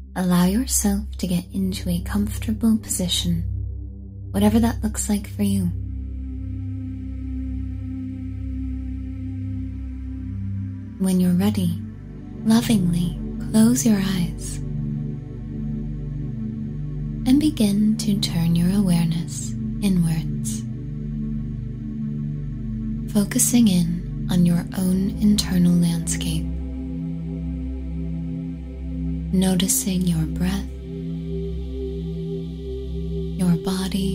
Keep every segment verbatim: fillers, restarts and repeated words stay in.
Allow yourself to get into a comfortable position, whatever that looks like for you. When you're ready, lovingly close your eyes and begin to turn your awareness inwards, focusing in on your own internal landscape, noticing your breath, your body,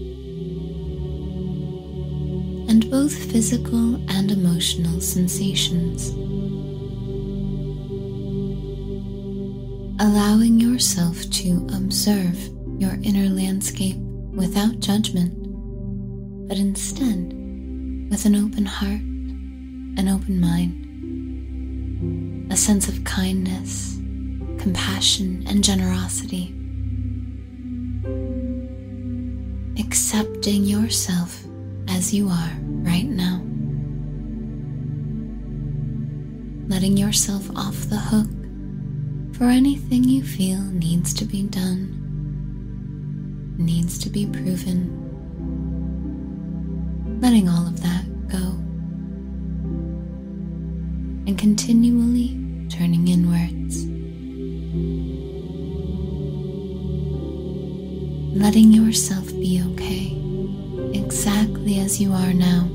and both physical and emotional sensations. Allowing yourself to observe your inner landscape without judgment, but instead with an open heart, an open mind, a sense of kindness, compassion, and generosity. Accepting yourself as you are right now. Letting yourself off the hook for anything you feel needs to be done, needs to be proven. Letting all of that go. And continually turning inwards. Letting yourself be okay, exactly as you are now.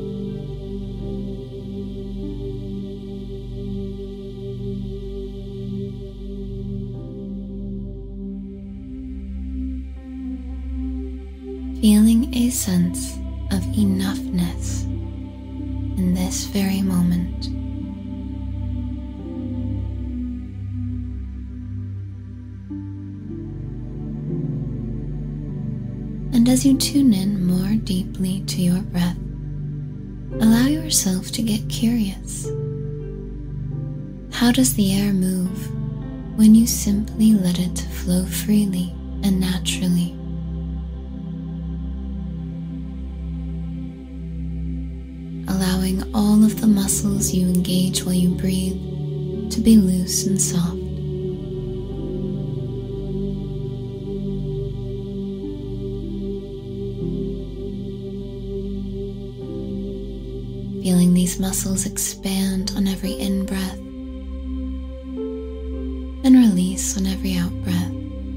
Feeling a sense of enoughness in this very moment. And as you tune in more deeply to your breath, allow yourself to get curious. How does the air move when you simply let it flow freely and naturally? Allowing all of the muscles you engage while you breathe to be loose and soft. Feeling these muscles expand on every in-breath and release on every out-breath.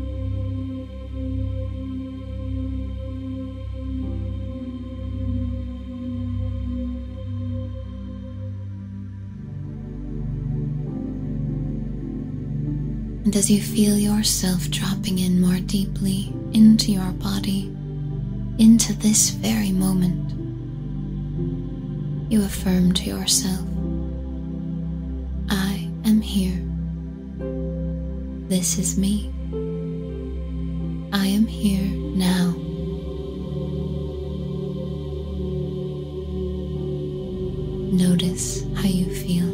And as you feel yourself dropping in more deeply into your body, into this very moment, you affirm to yourself, I am here. This is me. I am here now. Notice how you feel.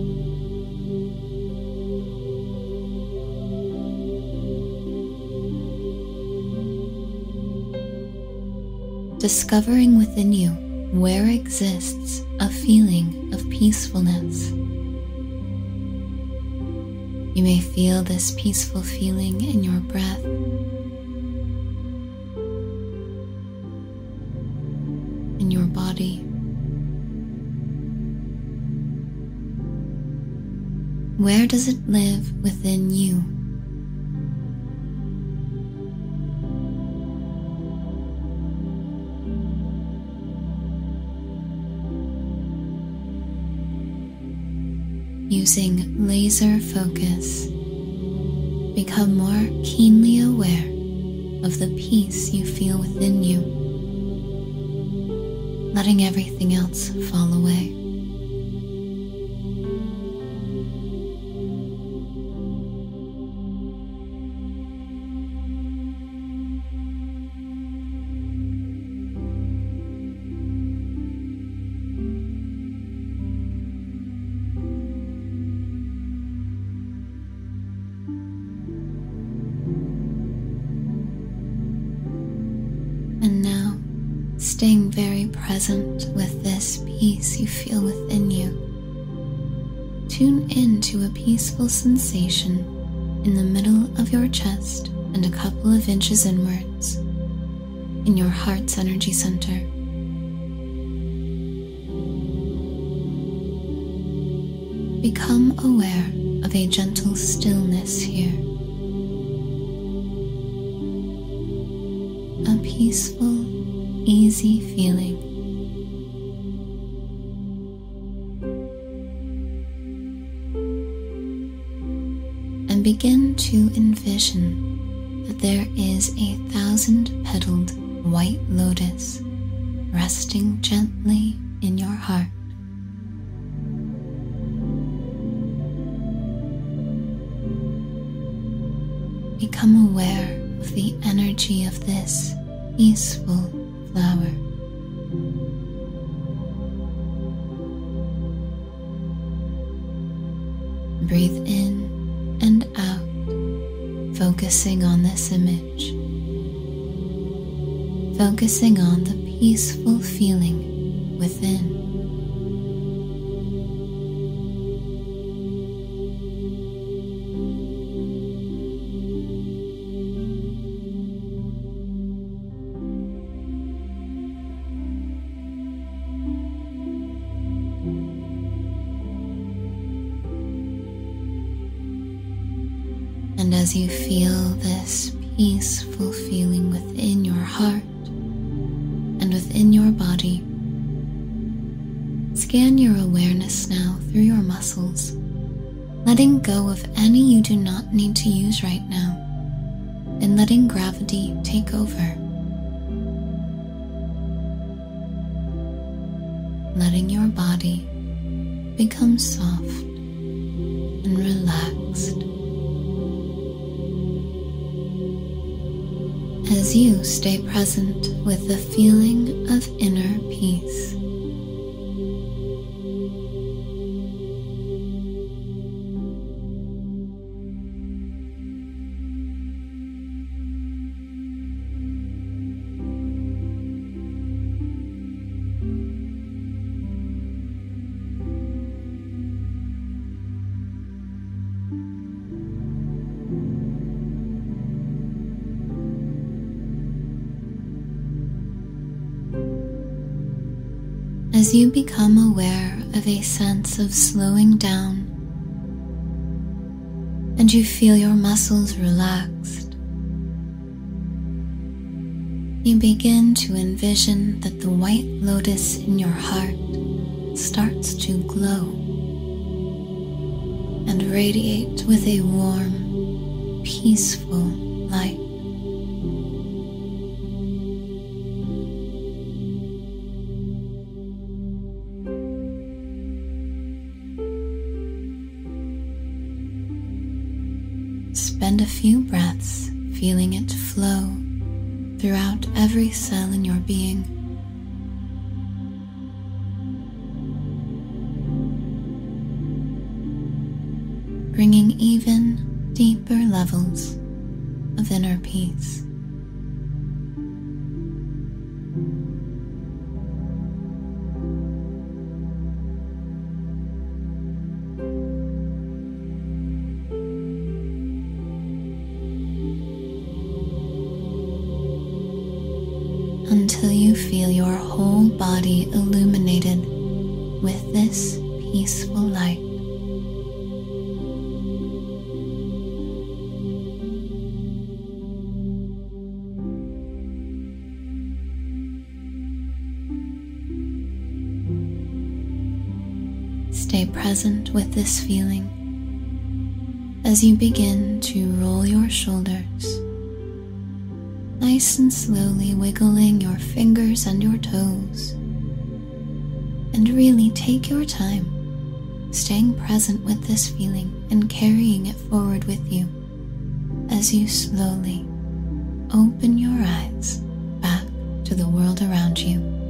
Discovering within you where exists a feeling of peacefulness. You may feel this peaceful feeling in your breath, in your body. Where does it live within you? Using laser focus, become more keenly aware of the peace you feel within you, letting everything else fall away. And now, staying very present with this peace you feel within you, tune into a peaceful sensation in the middle of your chest and a couple of inches inwards in your heart's energy center. Become aware of a gentle stillness here, a peaceful, easy feeling. And begin to envision that there is a thousand-petaled white lotus resting gently in your heart. Become aware of the energy of this peaceful flower. Breathe in and out, focusing on this image, focusing on the peaceful feeling within. And as you feel this peaceful feeling within your heart and within your body, scan your awareness now through your muscles, letting go of any you do not need to use right now, and letting gravity take over. Letting your body become soft and relaxed. As you stay present with the feeling of inner peace. As you become aware of a sense of slowing down and you feel your muscles relaxed, you begin to envision that the white lotus in your heart starts to glow and radiate with a warm, peaceful light. Spend a few breaths feeling it flow throughout every cell in your being. Bringing even deeper levels of inner peace. Until you feel your whole body illuminated with this peaceful light. Stay present with this feeling as you begin to roll your shoulders, nice and slowly wiggling your fingers and your toes, and really take your time, staying present with this feeling and carrying it forward with you as you slowly open your eyes back to the world around you.